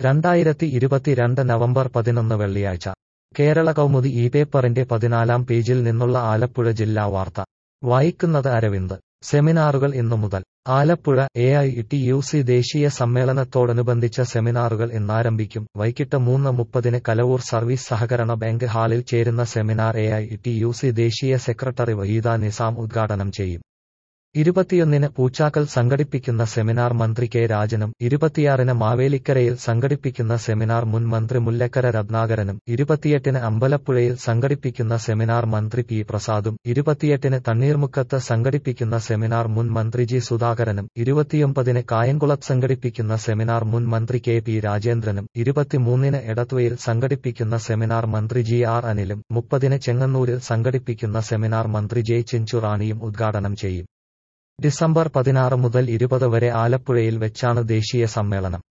2022 November 11 വെള്ളിയാഴ്ച കേരള കൗമുദി ഈ പേപ്പറിന്റെ 14 പേജിൽ നിന്നുള്ള ആലപ്പുഴ ജില്ലാ വാർത്ത വായിക്കുന്നത് അരവിന്ദ്. സെമിനാറുകൾ ഇന്നു മുതൽ. ആലപ്പുഴ AITUC ദേശീയ സമ്മേളനത്തോടനുബന്ധിച്ച സെമിനാറുകൾ ഇന്നാരംഭിക്കും. വൈകിട്ട് 3:30 കലവൂർ സർവീസ് സഹകരണ ബാങ്ക് ഹാളിൽ ചേരുന്ന സെമിനാർ AITUC ദേശീയ സെക്രട്ടറി വഹീദ നിസാം ഉദ്ഘാടനം ചെയ്യും. 21 പൂച്ചാക്കൽ സംഘടിപ്പിക്കുന്ന സെമിനാർ മന്ത്രി കെ രാജനും 26 മാവേലിക്കരയിൽ സംഘടിപ്പിക്കുന്ന സെമിനാർ മുൻ മന്ത്രി മുല്ലക്കര രത്നാകരനും 28 അമ്പലപ്പുഴയിൽ സംഘടിപ്പിക്കുന്ന സെമിനാർ മന്ത്രി പി പ്രസാദും 28 തണ്ണീർമുക്കത്ത് സംഘടിപ്പിക്കുന്ന സെമിനാർ മുൻ മന്ത്രി ജി സുധാകരനും 29 കായംകുളത്ത് സംഘടിപ്പിക്കുന്ന സെമിനാർ മുൻ മന്ത്രി കെ പി രാജേന്ദ്രനും 23 എടത്വയിൽ സംഘടിപ്പിക്കുന്ന സെമിനാർ മന്ത്രി ജി ആർ അനിലും 30 ചെങ്ങന്നൂരിൽ സംഘടിപ്പിക്കുന്ന സെമിനാർ മന്ത്രി ജെ ചിഞ്ചുറാണിയും ഉദ്ഘാടനം ചെയ്യും. ഡിസംബർ 16 മുതൽ 20 വരെ ആലപ്പുഴയിൽ വെച്ചാണ് ദേശീയ സമ്മേളനം.